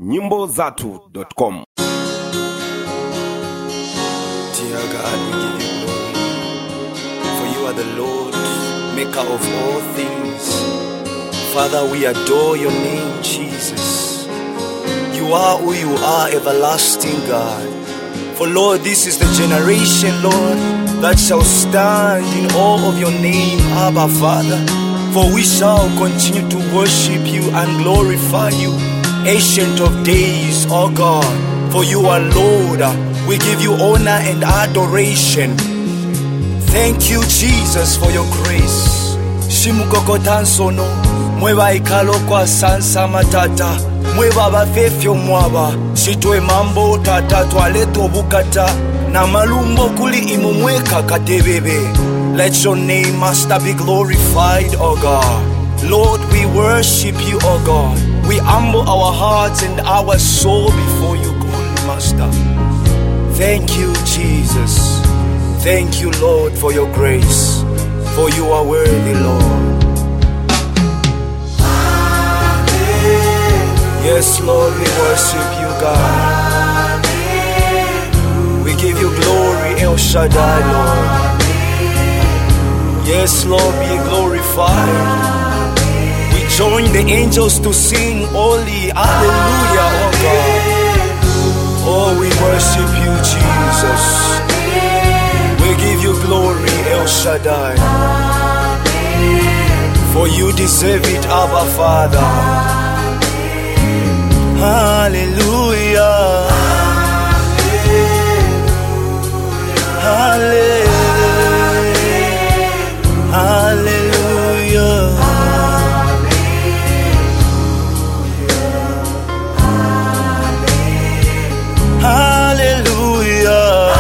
nyimbo.zatu.com. Dear God, we give you glory, for you are the Lord, maker of all things. Father, we adore your name, Jesus. You are who you are, everlasting God. For Lord, this is the generation, Lord, that shall stand in awe of your name, Abba, Father. For we shall continue to worship you and glorify you, Ancient of Days, oh God. For you are Lord, we give you honor and adoration. Thank you, Jesus, for your grace. Shimukokotansono, mweba ikalo kwa sansa matata, mweba bafefyo mwaba, shitwe mambo tata twaleto bukata, na malumbo kuli imumweka katebebe. Let your name, Master, be glorified, O God. Lord, we worship you, O God. We humble our hearts and our soul before you, Holy Master. Thank you, Jesus. Thank you, Lord, for your grace. For you are worthy, Lord. Yes, Lord, we worship you, God. We give you glory, El Shaddai, Lord. Yes, Lord, be glorified. We join the angels to sing holy, hallelujah, oh God. Oh, we worship you, Jesus. We give you glory, El Shaddai. For you deserve it, Abba, Father. Hallelujah. Hallelujah. Hallelujah. Hallelujah.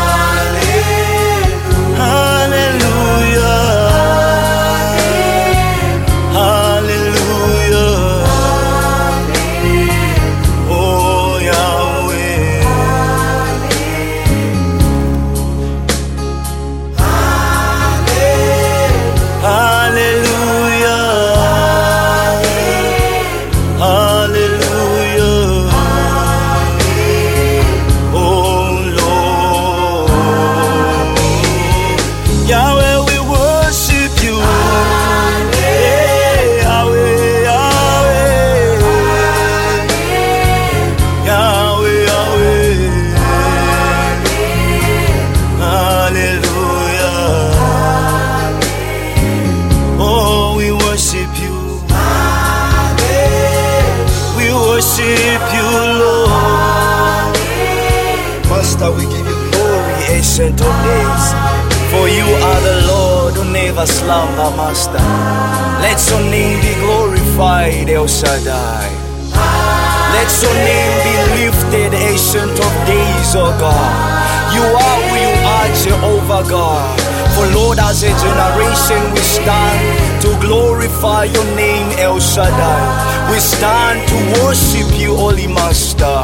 We give you glory, Ancient of Days. For you are the Lord who never slumber, Master. Let your name be glorified, El Shaddai. Let your name be lifted, Ancient of Days, oh God. You are who you are, Jehovah God. For Lord, as a generation we stand to glorify your name, El Shaddai. We stand to worship you, Holy Master.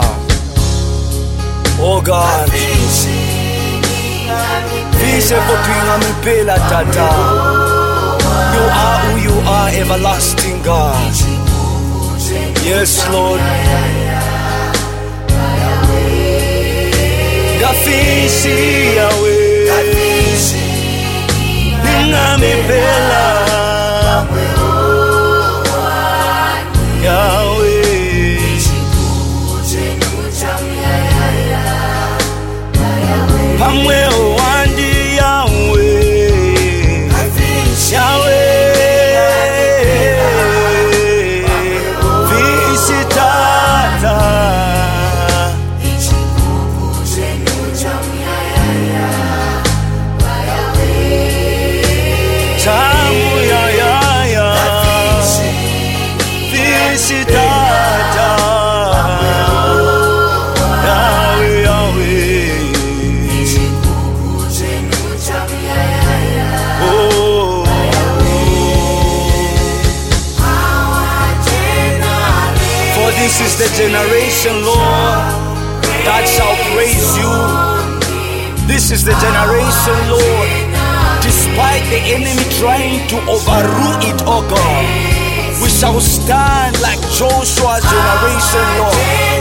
Oh God, Vise potwinga mpela tata. You are who you are, everlasting God. Yes, Lord. Gafisi Yahweh, Ninga mpela Yahweh. Pamwe wandi Yahweh, Yahweh, visitata. Tamu ya, visitata. This is the generation, Lord, that shall praise you. This is the generation, Lord, despite the enemy trying to overrule it, oh God, we shall stand like Joshua's generation, Lord.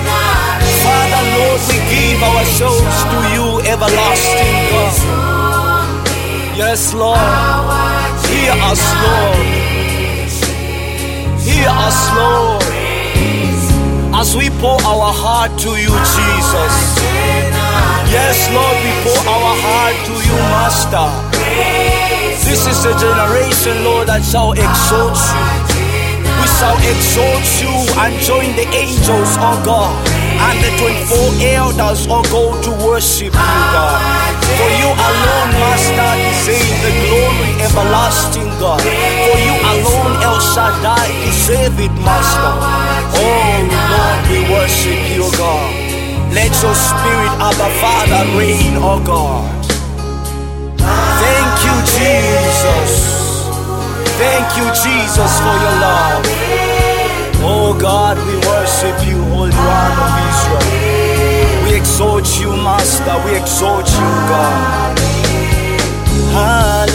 Yes, Lord. Hear us, Lord. Hear us, Lord. As we pour our heart to you, Jesus. Yes, Lord, we pour our heart to you, Master. This is the generation, Lord, that shall exalt you. We shall exalt you and join the angels, oh God, and the 24 elders, oh God, to worship you, God. For you alone, Master, deserve the glory, everlasting God. For you alone, El Shaddai, deserve it, Master. Oh Lord, we worship you, God. Let your spirit, Abba Father, reign, oh God. Thank you, Jesus. Thank you, Jesus, for your love. Oh God, we worship you, Holy One of Israel. We exalt you, Master. We exalt you, God.